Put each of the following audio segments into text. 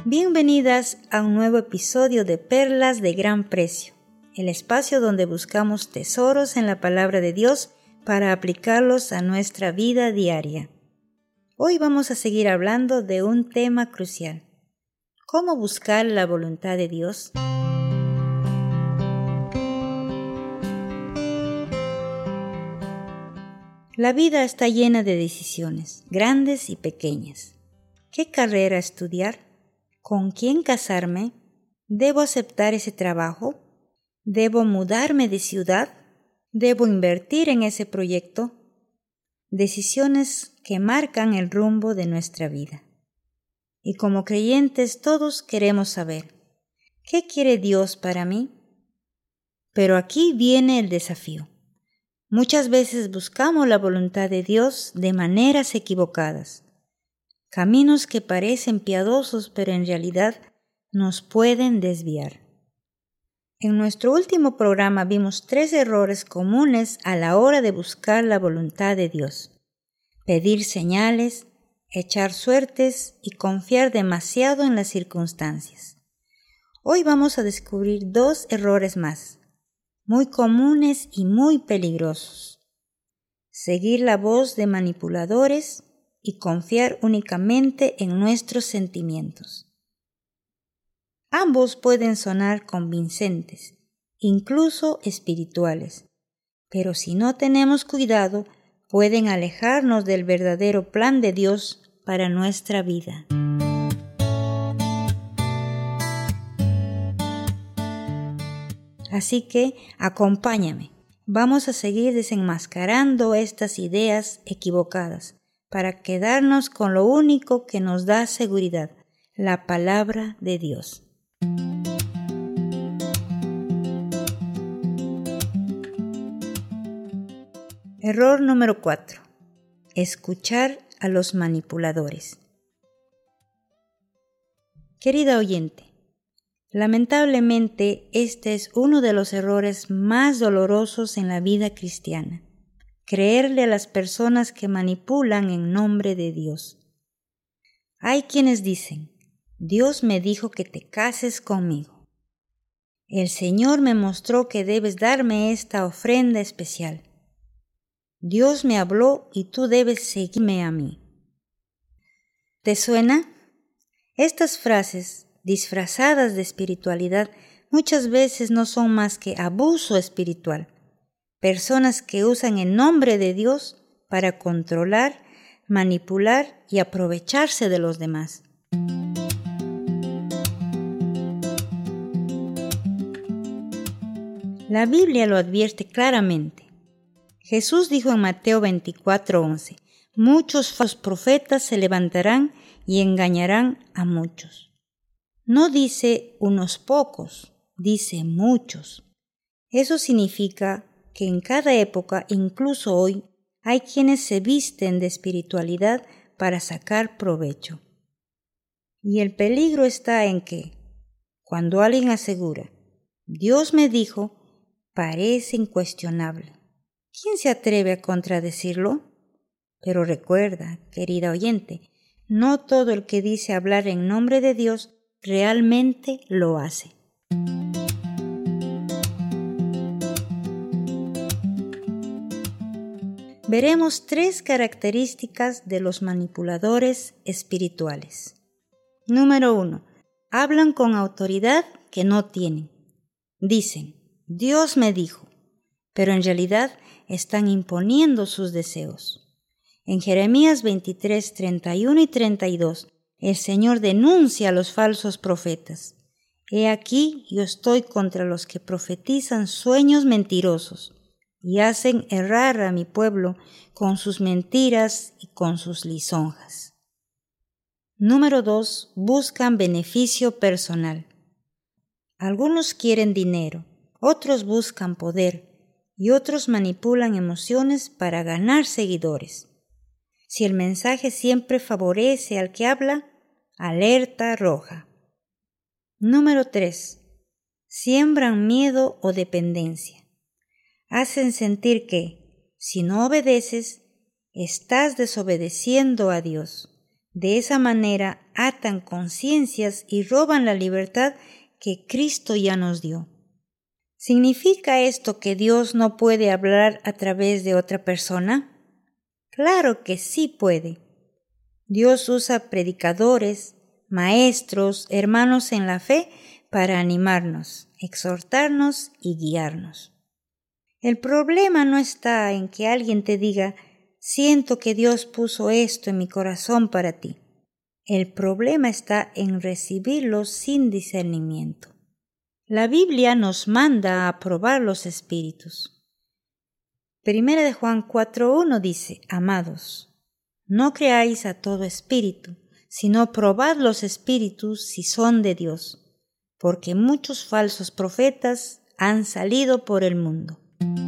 Bienvenidas a un nuevo episodio de Perlas de Gran Precio, el espacio donde buscamos tesoros en la palabra de Dios para aplicarlos a nuestra vida diaria. Hoy vamos a seguir hablando de un tema crucial: ¿cómo buscar la voluntad de Dios? La vida está llena de decisiones, grandes y pequeñas. ¿Qué carrera estudiar? ¿Con quién casarme? ¿Debo aceptar ese trabajo? ¿Debo mudarme de ciudad? ¿Debo invertir en ese proyecto? Decisiones que marcan el rumbo de nuestra vida. Y como creyentes todos queremos saber, ¿qué quiere Dios para mí? Pero aquí viene el desafío. Muchas veces buscamos la voluntad de Dios de maneras equivocadas. Caminos que parecen piadosos, pero en realidad nos pueden desviar. En nuestro último programa vimos 3 errores comunes a la hora de buscar la voluntad de Dios: pedir señales, echar suertes y confiar demasiado en las circunstancias. Hoy vamos a descubrir 2 errores más, muy comunes y muy peligrosos: seguir la voz de manipuladores y confiar únicamente en nuestros sentimientos. Ambos pueden sonar convincentes, incluso espirituales, pero si no tenemos cuidado, pueden alejarnos del verdadero plan de Dios para nuestra vida. Así que acompáñame. Vamos a seguir desenmascarando estas ideas equivocadas para quedarnos con lo único que nos da seguridad, la palabra de Dios. Error número 4. Escuchar a los manipuladores. Querida oyente, lamentablemente este es uno de los errores más dolorosos en la vida cristiana: creerle a las personas que manipulan en nombre de Dios. Hay quienes dicen: Dios me dijo que te cases conmigo. El Señor me mostró que debes darme esta ofrenda especial. Dios me habló y tú debes seguirme a mí. ¿Te suena? Estas frases, disfrazadas de espiritualidad, muchas veces no son más que abuso espiritual. Personas que usan el nombre de Dios para controlar, manipular y aprovecharse de los demás. La Biblia lo advierte claramente. Jesús dijo en Mateo 24:11, muchos falsos profetas se levantarán y engañarán a muchos. No dice unos pocos, dice muchos. Eso significa que en cada época, incluso hoy, hay quienes se visten de espiritualidad para sacar provecho. Y el peligro está en que, cuando alguien asegura, Dios me dijo, parece incuestionable. ¿Quién se atreve a contradecirlo? Pero recuerda, querida oyente, no todo el que dice hablar en nombre de Dios realmente lo hace. Veremos 3 características de los manipuladores espirituales. Número 1. Hablan con autoridad que no tienen. Dicen, Dios me dijo, pero en realidad están imponiendo sus deseos. En Jeremías 23, 31 y 32, el Señor denuncia a los falsos profetas. He aquí, yo estoy contra los que profetizan sueños mentirosos y hacen errar a mi pueblo con sus mentiras y con sus lisonjas. Número 2. Buscan beneficio personal. Algunos quieren dinero, otros buscan poder y otros manipulan emociones para ganar seguidores. Si el mensaje siempre favorece al que habla, alerta roja. Número 3. Siembran miedo o dependencia. Hacen sentir que, si no obedeces, estás desobedeciendo a Dios. De esa manera atan conciencias y roban la libertad que Cristo ya nos dio. ¿Significa esto que Dios no puede hablar a través de otra persona? Claro que sí puede. Dios usa predicadores, maestros, hermanos en la fe para animarnos, exhortarnos y guiarnos. El problema no está en que alguien te diga, siento que Dios puso esto en mi corazón para ti. El problema está en recibirlo sin discernimiento. La Biblia nos manda a probar los espíritus. Primera de Juan 4:1 dice, amados, no creáis a todo espíritu, sino probad los espíritus si son de Dios, porque muchos falsos profetas han salido por el mundo.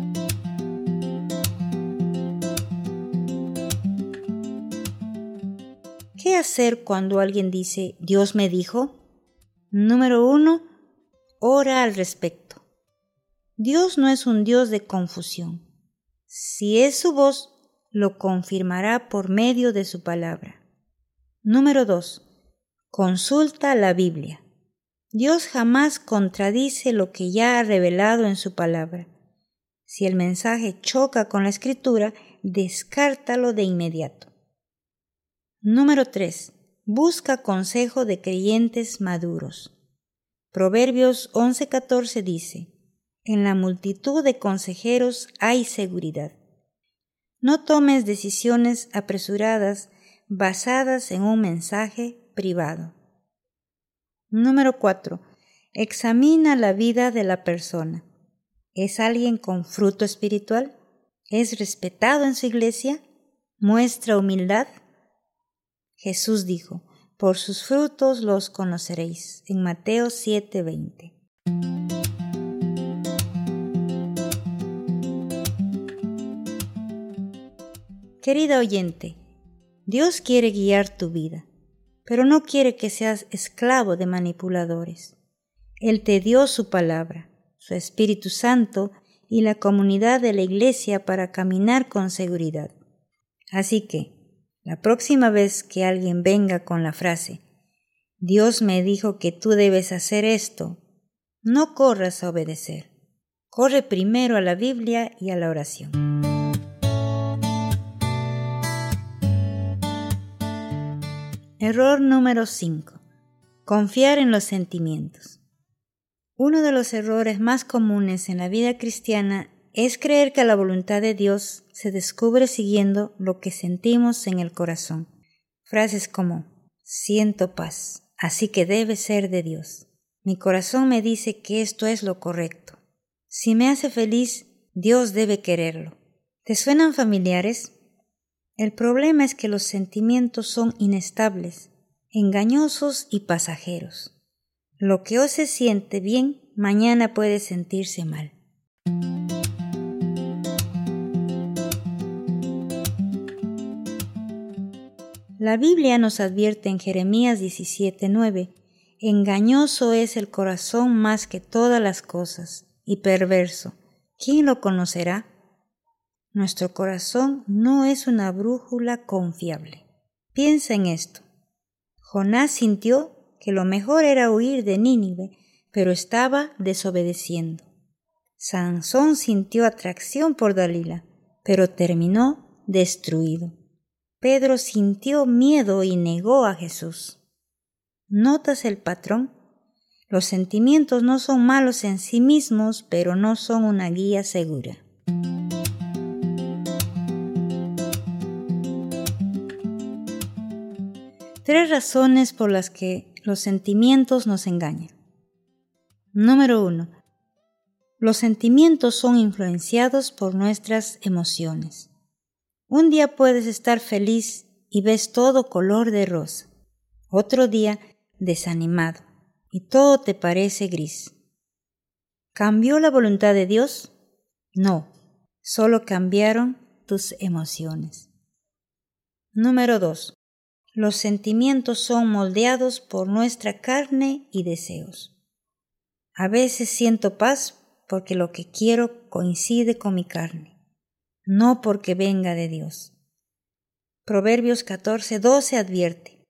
¿Qué hacer cuando alguien dice, Dios me dijo? Número 1, ora al respecto. Dios no es un Dios de confusión. Si es su voz, lo confirmará por medio de su palabra. Número 2. Consulta la Biblia. Dios jamás contradice lo que ya ha revelado en su palabra. Si el mensaje choca con la Escritura, descártalo de inmediato. Número 3. Busca consejo de creyentes maduros. Proverbios 11:14 dice, en la multitud de consejeros hay seguridad. No tomes decisiones apresuradas basadas en un mensaje privado. Número 4. Examina la vida de la persona. ¿Es alguien con fruto espiritual? ¿Es respetado en su iglesia? ¿Muestra humildad? Jesús dijo, por sus frutos los conoceréis, en Mateo 7:20. Querida oyente, Dios quiere guiar tu vida, pero no quiere que seas esclavo de manipuladores. Él te dio su palabra, su Espíritu Santo y la comunidad de la iglesia para caminar con seguridad. Así que, la próxima vez que alguien venga con la frase, Dios me dijo que tú debes hacer esto, no corras a obedecer. Corre primero a la Biblia y a la oración. Error número 5. Confiar en los sentimientos. Uno de los errores más comunes en la vida cristiana es creer que la voluntad de Dios se descubre siguiendo lo que sentimos en el corazón. Frases como, siento paz, así que debe ser de Dios. Mi corazón me dice que esto es lo correcto. Si me hace feliz, Dios debe quererlo. ¿Te suenan familiares? El problema es que los sentimientos son inestables, engañosos y pasajeros. Lo que hoy se siente bien, mañana puede sentirse mal. La Biblia nos advierte en Jeremías 17:9, engañoso es el corazón más que todas las cosas, y perverso. ¿Quién lo conocerá? Nuestro corazón no es una brújula confiable. Piensa en esto. Jonás sintió que lo mejor era huir de Nínive, pero estaba desobedeciendo. Sansón sintió atracción por Dalila, pero terminó destruido. Pedro sintió miedo y negó a Jesús. ¿Notas el patrón? Los sentimientos no son malos en sí mismos, pero no son una guía segura. Tres razones por las que los sentimientos nos engañan. Número 1. Los sentimientos son influenciados por nuestras emociones. Un día puedes estar feliz y ves todo color de rosa. Otro día desanimado y todo te parece gris. ¿Cambió la voluntad de Dios? No, solo cambiaron tus emociones. Número 2. Los sentimientos son moldeados por nuestra carne y deseos. A veces siento paz porque lo que quiero coincide con mi carne, no porque venga de Dios. Proverbios 14:12 advierte,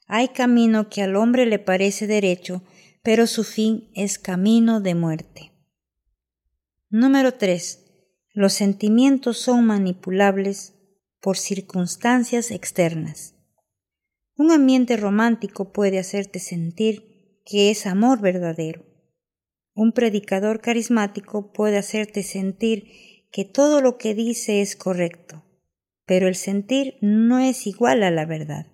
Hay camino que al hombre le parece derecho, pero su fin es camino de muerte. Número 3. Los sentimientos son manipulables por circunstancias externas. Un ambiente romántico puede hacerte sentir que es amor verdadero. Un predicador carismático puede hacerte sentir que todo lo que dice es correcto, pero el sentir no es igual a la verdad.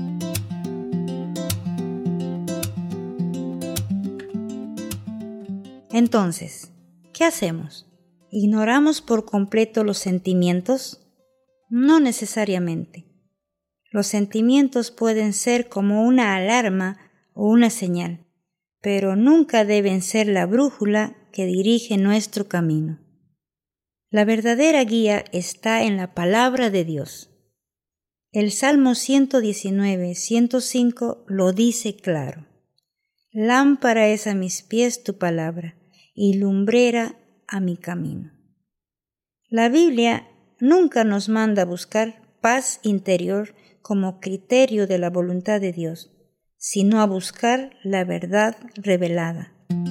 Entonces, ¿qué hacemos? ¿Ignoramos por completo los sentimientos? No necesariamente. Los sentimientos pueden ser como una alarma o una señal, pero nunca deben ser la brújula que dirige nuestro camino. La verdadera guía está en la palabra de Dios. El Salmo 119, 105 lo dice claro. Lámpara es a mis pies tu palabra y lumbrera a mi camino. La Biblia nunca nos manda a buscar paz interior como criterio de la voluntad de Dios, sino a buscar la verdad revelada.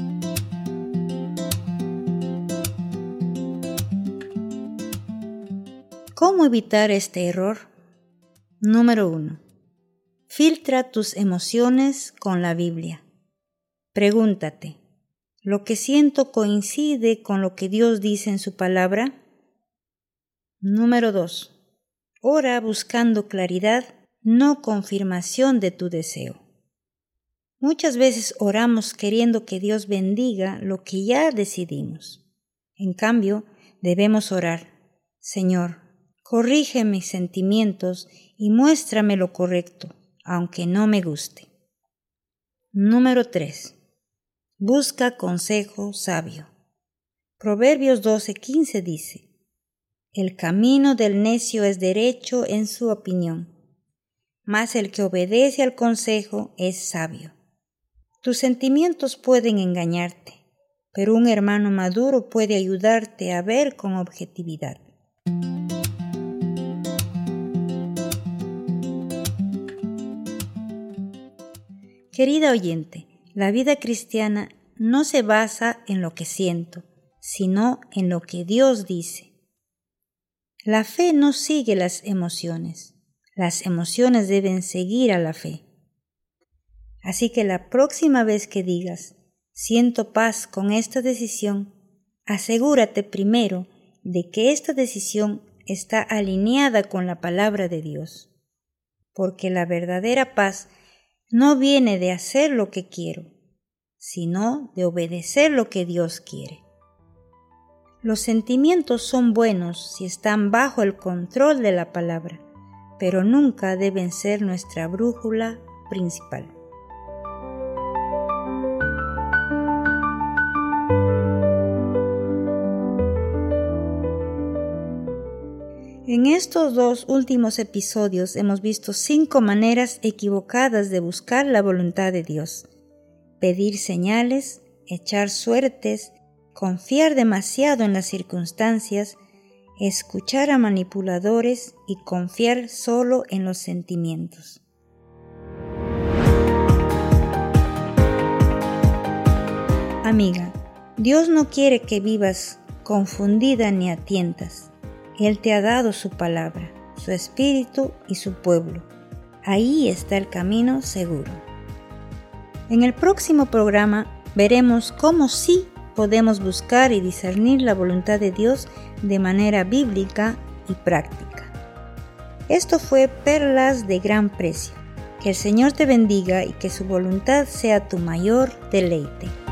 ¿Cómo evitar este error? Número 1. Filtra tus emociones con la Biblia. Pregúntate, ¿lo que siento coincide con lo que Dios dice en su palabra? Número 2. Ora buscando claridad, no confirmación de tu deseo. Muchas veces oramos queriendo que Dios bendiga lo que ya decidimos. En cambio, debemos orar, Señor, corrige mis sentimientos y muéstrame lo correcto, aunque no me guste. Número 3. Busca consejo sabio. Proverbios 12:15 dice, el camino del necio es derecho en su opinión, mas el que obedece al consejo es sabio. Tus sentimientos pueden engañarte, pero un hermano maduro puede ayudarte a ver con objetividad. Querida oyente, la vida cristiana no se basa en lo que siento, sino en lo que Dios dice. La fe no sigue las emociones deben seguir a la fe. Así que la próxima vez que digas, siento paz con esta decisión, asegúrate primero de que esta decisión está alineada con la palabra de Dios, porque la verdadera paz no viene de hacer lo que quiero, sino de obedecer lo que Dios quiere. Los sentimientos son buenos si están bajo el control de la palabra, pero nunca deben ser nuestra brújula principal. En estos 2 últimos episodios hemos visto 5 maneras equivocadas de buscar la voluntad de Dios: pedir señales, echar suertes, confiar demasiado en las circunstancias, escuchar a manipuladores y confiar solo en los sentimientos. Amiga, Dios no quiere que vivas confundida ni a tientas. Él te ha dado su palabra, su espíritu y su pueblo. Ahí está el camino seguro. En el próximo programa veremos cómo sí podemos buscar y discernir la voluntad de Dios de manera bíblica y práctica. Esto fue Perlas de Gran Precio. Que el Señor te bendiga y que su voluntad sea tu mayor deleite.